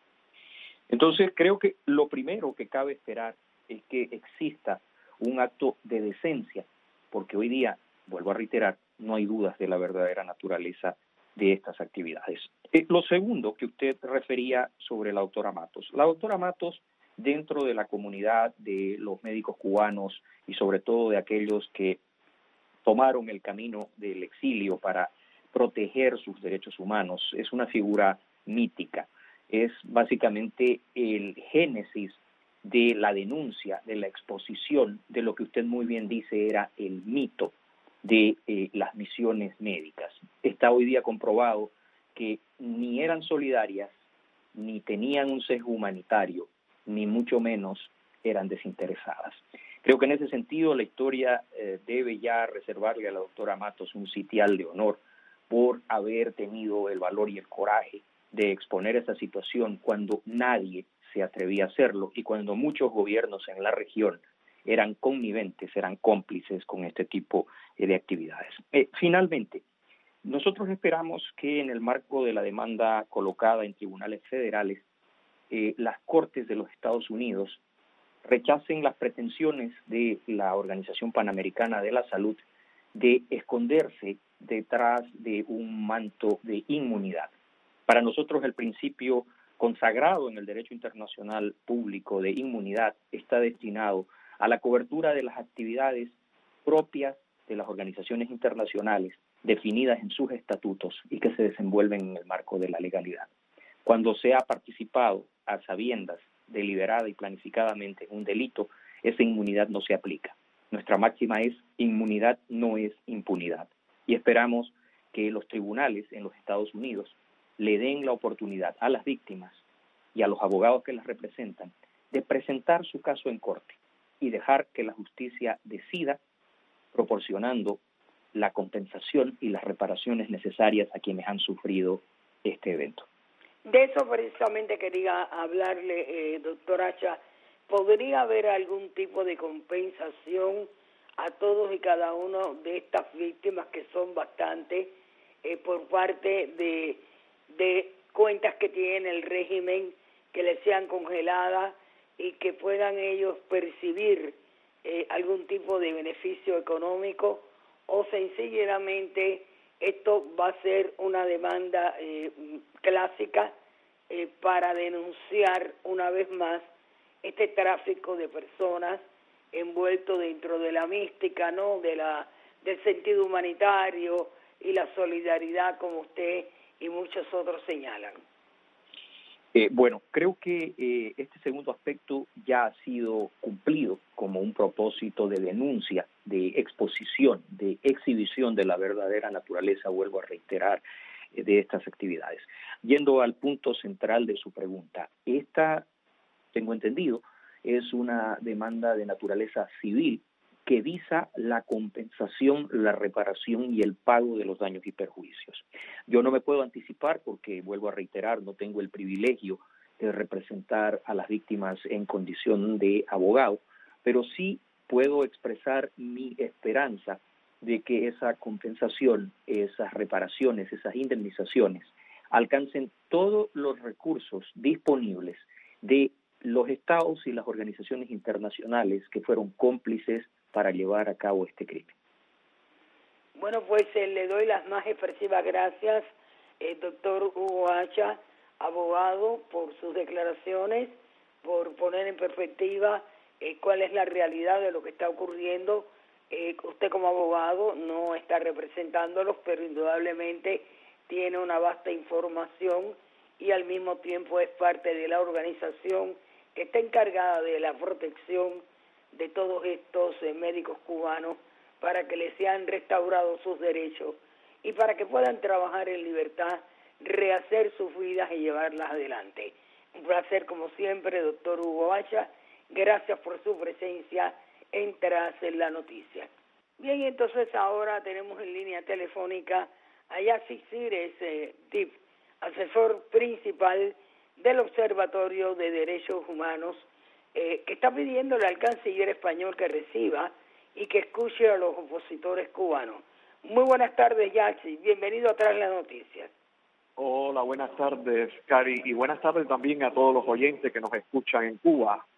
Entonces, creo que lo primero que cabe esperar es que exista un acto de decencia, porque hoy día, vuelvo a reiterar, no hay dudas de la verdadera naturaleza de estas actividades. Eh, lo segundo que usted refería sobre la doctora Matos. La doctora Matos, dentro de la comunidad de los médicos cubanos y sobre todo de aquellos que tomaron el camino del exilio para proteger sus derechos humanos, es una figura mítica. Es básicamente el génesis de la denuncia, de la exposición de lo que usted muy bien dice era el mito de eh, las misiones médicas. Está hoy día comprobado que ni eran solidarias, ni tenían un sesgo humanitario, ni mucho menos eran desinteresadas. Creo que en ese sentido la historia eh, debe ya reservarle a la doctora Matos un sitial de honor por haber tenido el valor y el coraje de exponer esa situación cuando nadie se atrevía a hacerlo y cuando muchos gobiernos en la región eran conniventes, eran cómplices con este tipo de actividades. Eh, finalmente, nosotros esperamos que en el marco de la demanda colocada en tribunales federales, eh, las Cortes de los Estados Unidos rechacen las pretensiones de la Organización Panamericana de la Salud de esconderse detrás de un manto de inmunidad. Para nosotros el principio consagrado en el derecho internacional público de inmunidad está destinado a la cobertura de las actividades propias de las organizaciones internacionales definidas en sus estatutos y que se desenvuelven en el marco de la legalidad. Cuando se ha participado a sabiendas, deliberada y planificadamente en un delito, esa inmunidad no se aplica. Nuestra máxima es inmunidad no es impunidad. Y esperamos que los tribunales en los Estados Unidos le den la oportunidad a las víctimas y a los abogados que las representan de presentar su caso en corte y dejar que la justicia decida, proporcionando la compensación y las reparaciones necesarias a quienes han sufrido este evento. De eso precisamente quería hablarle, eh, doctor Acha. ¿Podría haber algún tipo de compensación a todos y cada uno de estas víctimas, que son bastantes, eh, por parte de, de cuentas que tiene el régimen, que les sean congeladas y que puedan ellos percibir eh, algún tipo de beneficio económico, o sencillamente esto va a ser una demanda eh, clásica eh, para denunciar una vez más este tráfico de personas envuelto dentro de la mística, ¿no?, de la del sentido humanitario y la solidaridad, como usted y muchos otros señalan? Eh, bueno, creo que eh, este segundo aspecto ya ha sido cumplido como un propósito de denuncia, de exposición, de exhibición de la verdadera naturaleza, vuelvo a reiterar, eh, de estas actividades. Yendo al punto central de su pregunta, esta, tengo entendido, es una demanda de naturaleza civil que visa la compensación, la reparación y el pago de los daños y perjuicios. Yo no me puedo anticipar porque, vuelvo a reiterar, no tengo el privilegio de representar a las víctimas en condición de abogado, pero sí puedo expresar mi esperanza de que esa compensación, esas reparaciones, esas indemnizaciones alcancen todos los recursos disponibles de los estados y las organizaciones internacionales que fueron cómplices para llevar a cabo este crimen. Bueno, pues eh, le doy las más expresivas gracias, eh, doctor Hugo Acha, abogado, por sus declaraciones, por poner en perspectiva eh, cuál es la realidad de lo que está ocurriendo. Eh, usted como abogado no está representándolos, pero indudablemente tiene una vasta información y al mismo tiempo es parte de la organización que está encargada de la protección de todos estos eh, médicos cubanos para que les sean restaurados sus derechos y para que puedan trabajar en libertad, rehacer sus vidas y llevarlas adelante. Un placer como siempre, doctor Hugo Acha. Gracias por su presencia en Tras la Noticia. Bien, entonces ahora tenemos en línea telefónica a Yacy Cires, eh, D I P, asesor principal del Observatorio de Derechos Humanos, eh, que está pidiéndole al canciller español que reciba y que escuche a los opositores cubanos. Muy buenas tardes, Yacy. Bienvenido a Tras la Noticia. Hola, buenas tardes, Cari, y buenas tardes también a todos los oyentes que nos escuchan en Cuba.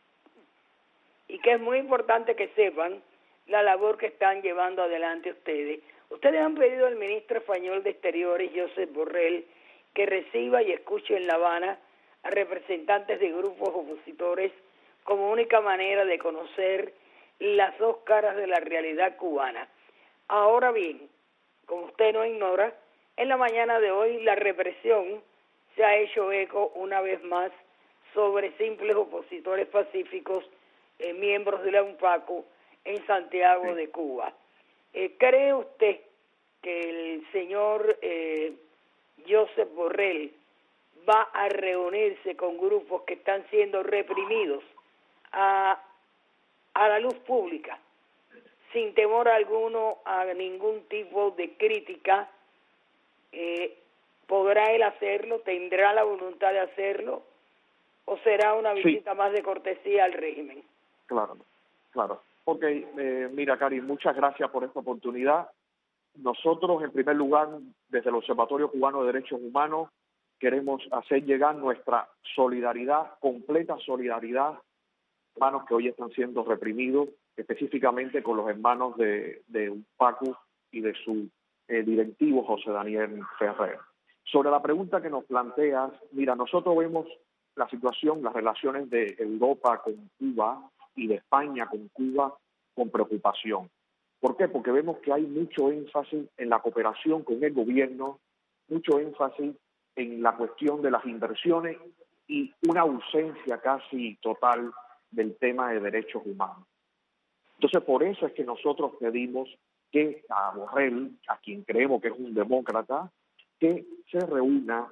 Y que es muy importante que sepan la labor que están llevando adelante ustedes. Ustedes han pedido al ministro español de Exteriores, Josep Borrell, que reciba y escuche en La Habana a representantes de grupos opositores como única manera de conocer las dos caras de la realidad cubana. Ahora bien, como usted no ignora, en la mañana de hoy la represión se ha hecho eco una vez más sobre simples opositores pacíficos, eh, miembros de la UNPACU en Santiago de Cuba. Eh, ¿Cree usted que el señor eh, Josep Borrell va a reunirse con grupos que están siendo reprimidos a, a la luz pública, sin temor alguno a ningún tipo de crítica? Eh, ¿Podrá él hacerlo? ¿Tendrá la voluntad de hacerlo? ¿O será una visita sí. más de cortesía al régimen? Claro, claro. Ok, eh, mira, Cari, muchas gracias por esta oportunidad. Nosotros, en primer lugar, desde el Observatorio Cubano de Derechos Humanos, queremos hacer llegar nuestra solidaridad, completa solidaridad, hermanos que hoy están siendo reprimidos, específicamente con los hermanos de, de UNPACU y de su eh, directivo José Daniel Ferrer. Sobre la pregunta que nos planteas, mira, nosotros vemos la situación, las relaciones de Europa con Cuba y de España con Cuba con preocupación. ¿Por qué? Porque vemos que hay mucho énfasis en la cooperación con el gobierno, mucho énfasis en la cuestión de las inversiones y una ausencia casi total del tema de derechos humanos. Entonces, por eso es que nosotros pedimos que a Borrell, a quien creemos que es un demócrata, que se reúna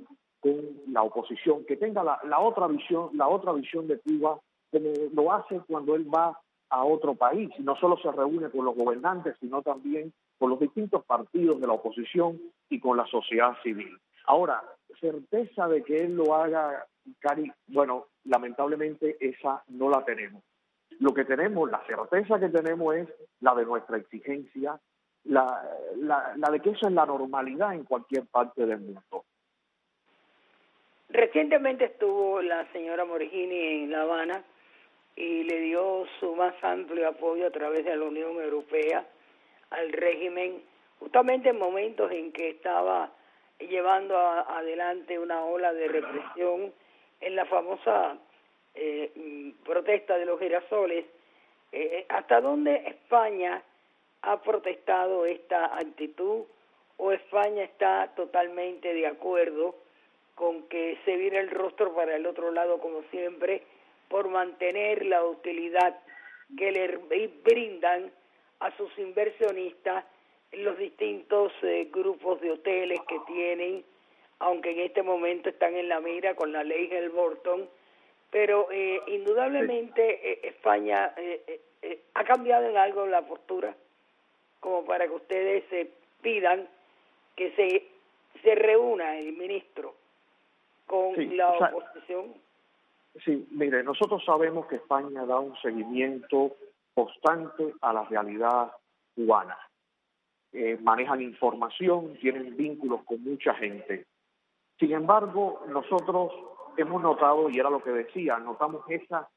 con la oposición, que tenga la, la otra visión, la otra visión de Cuba, como lo hace cuando él va a otro país. No solo se reúne con los gobernantes, sino también con los distintos partidos de la oposición y con la sociedad civil. Ahora, certeza de que él lo haga, Cari, bueno, lamentablemente esa no la tenemos. Lo que tenemos, la certeza que tenemos es la de nuestra exigencia, la, la, la de que eso es la normalidad en cualquier parte del mundo. Recientemente estuvo la señora Morgini en La Habana y le dio su más amplio apoyo a través de la Unión Europea al régimen, justamente en momentos en que estaba llevando a, adelante una ola de represión en la famosa eh, protesta de los girasoles. Eh, ¿Hasta dónde España ha protestado esta actitud o España está totalmente de acuerdo con que se vire el rostro para el otro lado como siempre por mantener la utilidad que le brindan a sus inversionistas los distintos eh, grupos de hoteles que tienen, aunque en este momento están en la mira con la ley Helborton, pero eh, indudablemente eh, España eh, eh, ha cambiado en algo la postura como para que ustedes eh, pidan que se, se reúna el ministro con sí, la o sea, oposición. Sí, mire, nosotros sabemos que España da un seguimiento constante a la realidad cubana. Eh, manejan información, tienen vínculos con mucha gente. Sin embargo, nosotros hemos notado, y era lo que decía, notamos esa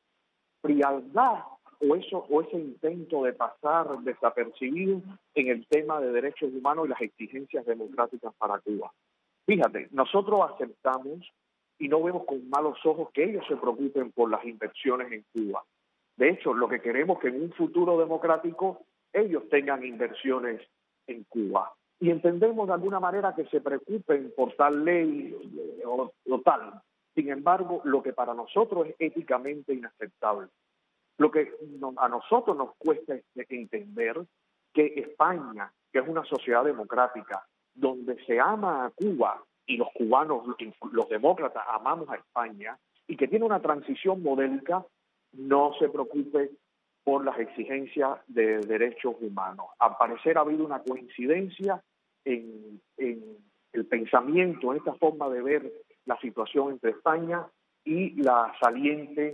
frialdad o eso o ese intento de pasar desapercibido en el tema de derechos humanos y las exigencias democráticas para Cuba. Fíjate, nosotros aceptamos y no vemos con malos ojos que ellos se preocupen por las inversiones en Cuba. De hecho, lo que queremos es que en un futuro democrático ellos tengan inversiones en Cuba. Y entendemos de alguna manera que se preocupen por tal ley o, o tal. Sin embargo, lo que para nosotros es éticamente inaceptable, lo que no, a nosotros nos cuesta entender que España, que es una sociedad democrática, donde se ama a Cuba, y los cubanos, los demócratas, amamos a España, y que tiene una transición modélica, no se preocupe por las exigencias de derechos humanos. Al parecer ha habido una coincidencia en, en el pensamiento, en esta forma de ver la situación entre España y la saliente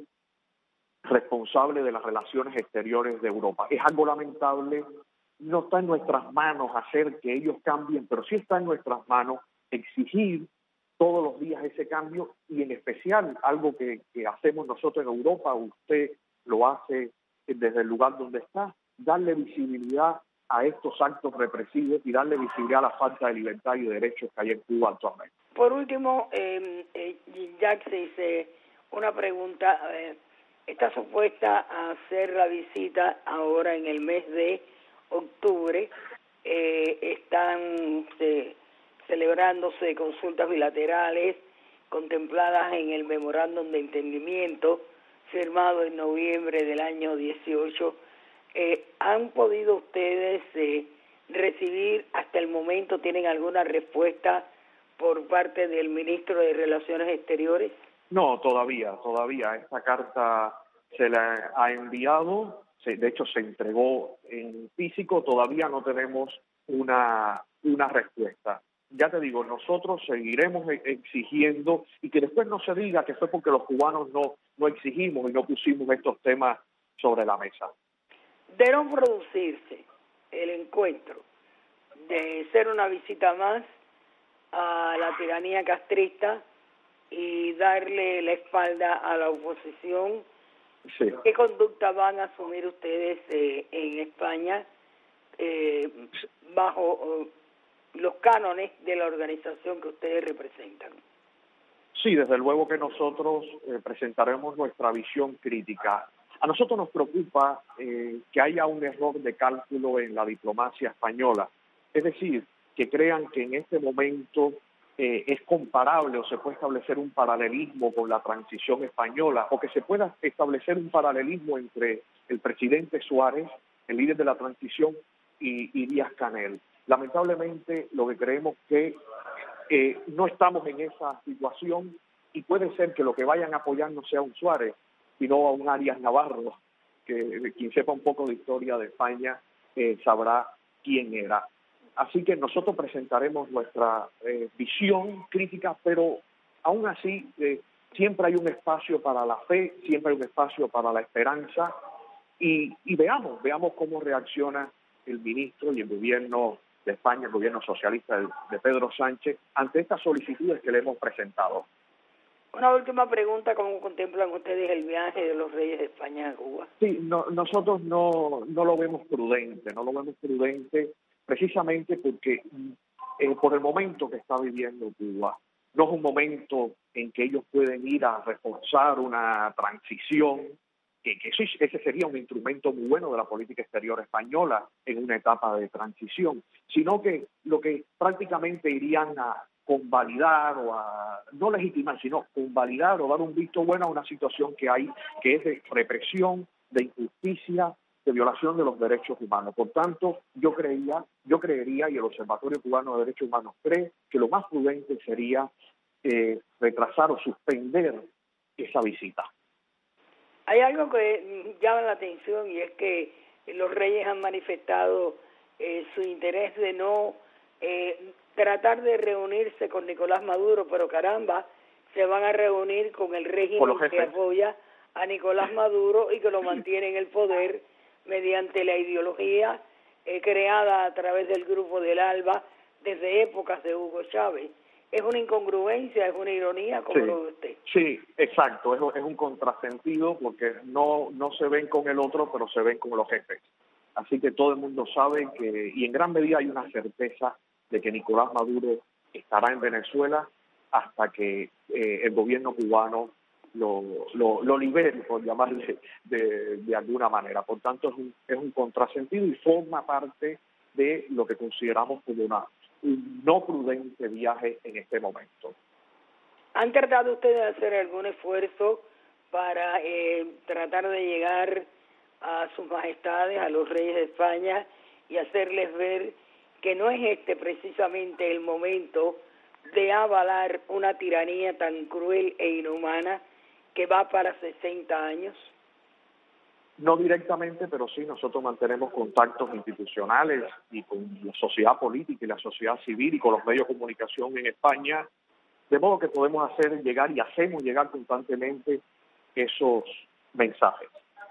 responsable de las relaciones exteriores de Europa. Es algo lamentable, no está en nuestras manos hacer que ellos cambien, pero sí está en nuestras manos exigir todos los días ese cambio, y en especial algo que, que hacemos nosotros en Europa, usted lo hace desde el lugar donde está, darle visibilidad a estos actos represivos y darle visibilidad a la falta de libertad y de derechos que hay en Cuba actualmente. Por último, eh, eh, Jack, se dice una pregunta. Eh, está supuesta a hacer la visita ahora en el mes de octubre. Eh, están eh, celebrándose consultas bilaterales contempladas en el memorándum de entendimiento firmado en noviembre del año dieciocho. Eh, ¿Han podido ustedes eh, recibir hasta el momento, tienen alguna respuesta por parte del ministro de Relaciones Exteriores? No, todavía, todavía. Esta carta se la ha enviado, se, de hecho se entregó en físico, todavía no tenemos una, una respuesta. Ya te digo, nosotros seguiremos exigiendo, y que después no se diga que fue porque los cubanos no, no exigimos y no pusimos estos temas sobre la mesa. De no producirse el encuentro, de ser una visita más a la tiranía castrista y darle la espalda a la oposición, sí. ¿Qué conducta van a asumir ustedes eh, en España eh, bajo eh, los cánones de la organización que ustedes representan? Sí, desde luego que nosotros eh, presentaremos nuestra visión crítica. A nosotros nos preocupa eh, que haya un error de cálculo en la diplomacia española, es decir, que crean que en este momento eh, es comparable o se puede establecer un paralelismo con la transición española, o que se pueda establecer un paralelismo entre el presidente Suárez, el líder de la transición, y, y Díaz-Canel. Lamentablemente, lo que creemos que Eh, no estamos en esa situación y puede ser que lo que vayan a apoyar no sea un Suárez, sino a un Arias Navarro, que quien sepa un poco de historia de España eh, sabrá quién era. Así que nosotros presentaremos nuestra eh, visión crítica, pero aún así eh, siempre hay un espacio para la fe, siempre hay un espacio para la esperanza, y, y veamos, veamos cómo reacciona el ministro y el gobierno de España, el gobierno socialista de, de Pedro Sánchez, ante estas solicitudes que le hemos presentado. Una última pregunta, ¿cómo contemplan ustedes el viaje de los reyes de España a Cuba? Sí, no, nosotros no, no lo vemos prudente, no lo vemos prudente precisamente porque eh, por el momento que está viviendo Cuba, no es un momento en que ellos pueden ir a reforzar una transición, que, que sí, ese sería un instrumento muy bueno de la política exterior española en una etapa de transición, sino que lo que prácticamente irían a convalidar o a, no legitimar, sino convalidar o dar un visto bueno a una situación que hay, que es de represión, de injusticia, de violación de los derechos humanos. Por tanto, yo creía, yo creería, y el Observatorio Cubano de Derechos Humanos cree, que lo más prudente sería eh, retrasar o suspender esa visita. Hay algo que llama la atención y es que los reyes han manifestado eh, su interés de no eh, tratar de reunirse con Nicolás Maduro, pero caramba, se van a reunir con el régimen que apoya a Nicolás Maduro y que lo mantiene en el poder mediante la ideología eh, creada a través del Grupo del ALBA desde épocas de Hugo Chávez. Es una incongruencia, es una ironía, como sí, lo ve usted. Sí, exacto, es, es un contrasentido porque no, no se ven con el otro, pero se ven con los jefes. Así que todo el mundo sabe que, y en gran medida hay una certeza de que Nicolás Maduro estará en Venezuela hasta que eh, el gobierno cubano lo, lo, lo libere, por llamarle de, de alguna manera. Por tanto, es un, es un contrasentido y forma parte de lo que consideramos como una, un no prudente viaje en este momento. ¿Han tratado ustedes de hacer algún esfuerzo para eh, tratar de llegar a sus majestades, a los reyes de España, y hacerles ver que no es este precisamente el momento de avalar una tiranía tan cruel e inhumana que va para sesenta años? No directamente, pero sí, nosotros mantenemos contactos institucionales y con la sociedad política y la sociedad civil y con los medios de comunicación en España, de modo que podemos hacer llegar y hacemos llegar constantemente esos mensajes.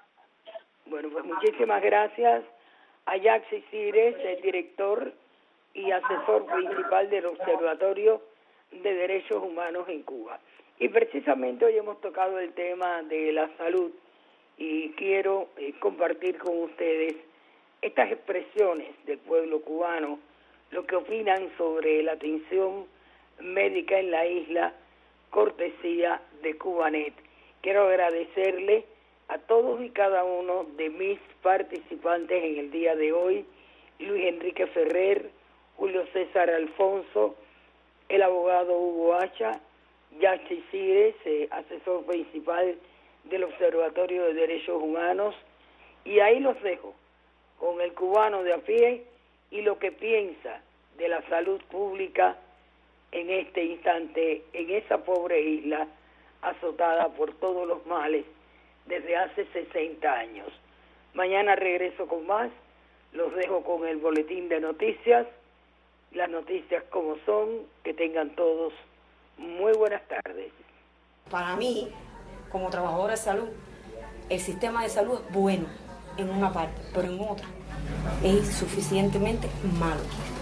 Bueno, pues muchísimas gracias a Yaxi Cires, el director y asesor principal del Observatorio de Derechos Humanos en Cuba. Y precisamente hoy hemos tocado el tema de la salud y quiero eh, compartir con ustedes estas expresiones del pueblo cubano, lo que opinan sobre la atención médica en la isla, cortesía de Cubanet. Quiero agradecerle a todos y cada uno de mis participantes en el día de hoy, Luis Enrique Ferrer, Julio César Alfonso, el abogado Hugo Hacha, Yaxi Cires, eh, asesor principal del Observatorio de Derechos Humanos, y ahí los dejo con el cubano de a pie y lo que piensa de la salud pública en este instante en esa pobre isla azotada por todos los males desde hace sesenta años. Mañana regreso con más, los dejo con el boletín de noticias, las noticias como son, que tengan todos muy buenas tardes. Para mí, como trabajadora de salud, el sistema de salud es bueno en una parte, pero en otra es suficientemente malo.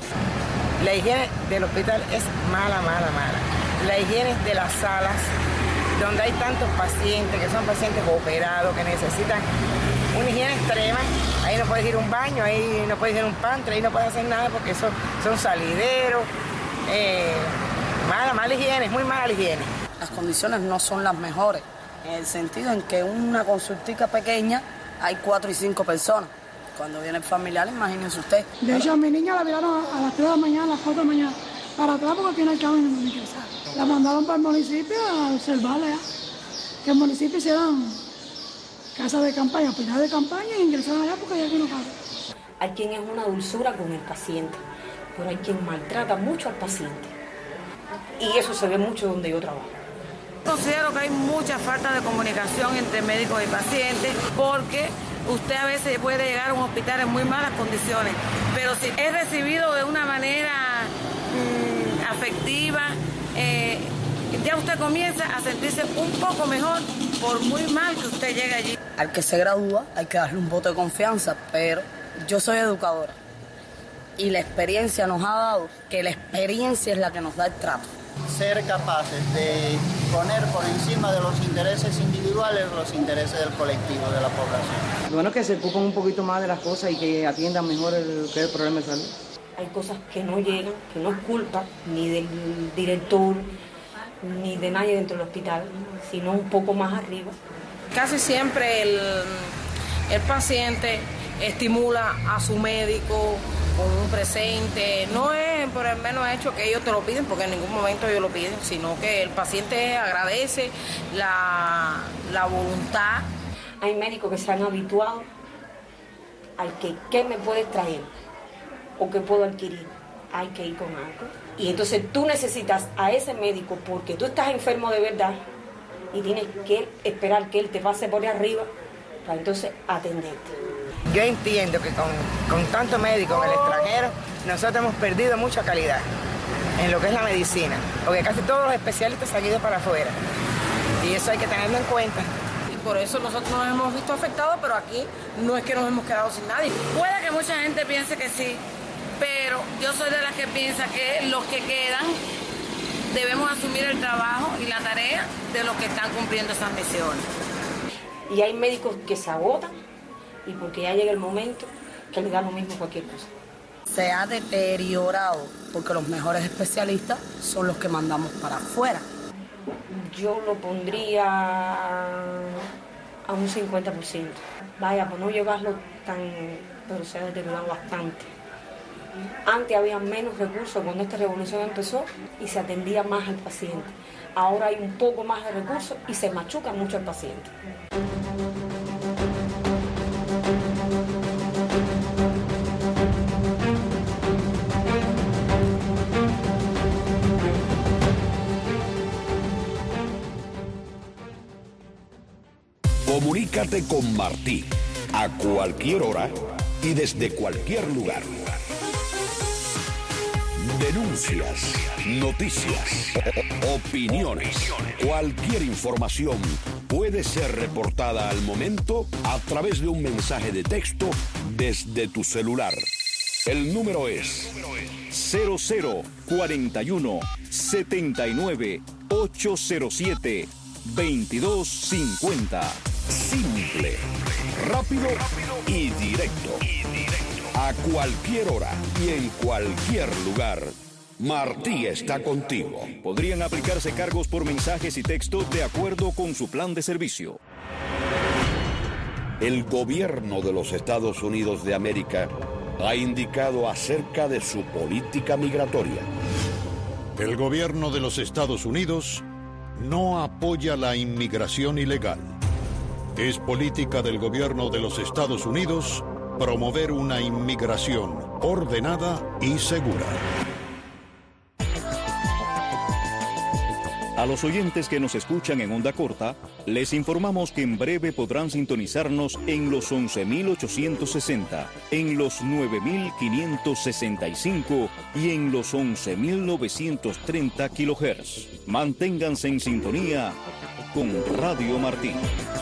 La higiene del hospital es mala, mala, mala. La higiene de las salas, donde hay tantos pacientes, que son pacientes operados, que necesitan una higiene extrema. Ahí no puedes ir a un baño, ahí no puedes ir a un pantry, ahí no puedes hacer nada porque son, son salideros. Eh, mala, mala higiene, es muy mala higiene. Las condiciones no son las mejores, en el sentido en que una consultica pequeña hay cuatro y cinco personas. Cuando viene el familiar, imagínense usted. De hecho, a mi niña la vieron a las tres de la mañana, a las cuatro de la mañana, para atrás porque tiene el cambio en mi casa. La mandaron para el municipio a observarla ya. Que el municipio hicieran casa de campaña, hospital de campaña e ingresaron allá porque ya aquí no cabe. Hay quien es una dulzura con el paciente, pero hay quien maltrata mucho al paciente. y eso se ve mucho donde yo trabajo. Considero que hay mucha falta de comunicación entre médicos y pacientes porque usted a veces puede llegar a un hospital en muy malas condiciones, pero si es recibido de una manera mmm, afectiva, eh, ya usted comienza a sentirse un poco mejor por muy mal que usted llegue allí. Al que se gradúa hay que darle un voto de confianza, pero yo soy educadora y la experiencia nos ha dado que la experiencia es la que nos da el trato. Ser capaces de poner por encima de los intereses individuales los intereses del colectivo, de la población. Bueno, que se ocupen un poquito más de las cosas y que atiendan mejor el, que es el problema de salud. Hay cosas que no llegan, que no es culpa ni del director, ni de nadie dentro del hospital, sino un poco más arriba. Casi siempre el, el paciente estimula a su médico con un presente, no es por el menos hecho que ellos te lo piden, porque en ningún momento ellos lo piden, sino que el paciente agradece la, la voluntad. Hay médicos que se han habituado al que qué me puedes traer o qué puedo adquirir, hay que ir con algo. Y entonces tú necesitas a ese médico porque tú estás enfermo de verdad y tienes que esperar que él te pase por ahí arriba para entonces atenderte. Yo entiendo que con, con tanto médico en el extranjero, nosotros hemos perdido mucha calidad en lo que es la medicina, porque casi todos los especialistas se han ido para afuera, y eso hay que tenerlo en cuenta. Y por eso nosotros nos hemos visto afectados, pero aquí no es que nos hemos quedado sin nadie. Puede que mucha gente piense que sí, pero yo soy de las que piensa que los que quedan debemos asumir el trabajo y la tarea de los que están cumpliendo esas misiones. Y hay médicos que se agotan, y porque ya llega el momento que le da lo mismo cualquier cosa. Se ha deteriorado porque los mejores especialistas son los que mandamos para afuera. Yo lo pondría a un cincuenta por ciento. Vaya, pues no llevarlo tan... pero se ha deteriorado bastante. Antes había menos recursos cuando esta revolución empezó y se atendía más al paciente. Ahora hay un poco más de recursos y se machuca mucho al paciente. Comunícate con Martí a cualquier hora y desde cualquier lugar. Denuncias, noticias, opiniones, cualquier información puede ser reportada al momento a través de un mensaje de texto desde tu celular. El número es cero cero cuarenta y uno setenta y nueve ochocientos siete veintidós cincuenta. Simple, rápido y directo. A cualquier hora y en cualquier lugar, Martí está contigo. Podrían aplicarse cargos por mensajes y texto de acuerdo con su plan de servicio. El gobierno de los Estados Unidos de América ha indicado acerca de su política migratoria. El gobierno de los Estados Unidos no apoya la inmigración ilegal. Es política del gobierno de los Estados Unidos promover una inmigración ordenada y segura. A los oyentes que nos escuchan en onda corta, les informamos que en breve podrán sintonizarnos en los once mil ochocientos sesenta, en los nueve mil quinientos sesenta y cinco y en los once mil novecientos treinta kilohertz. Manténganse en sintonía con Radio Martí.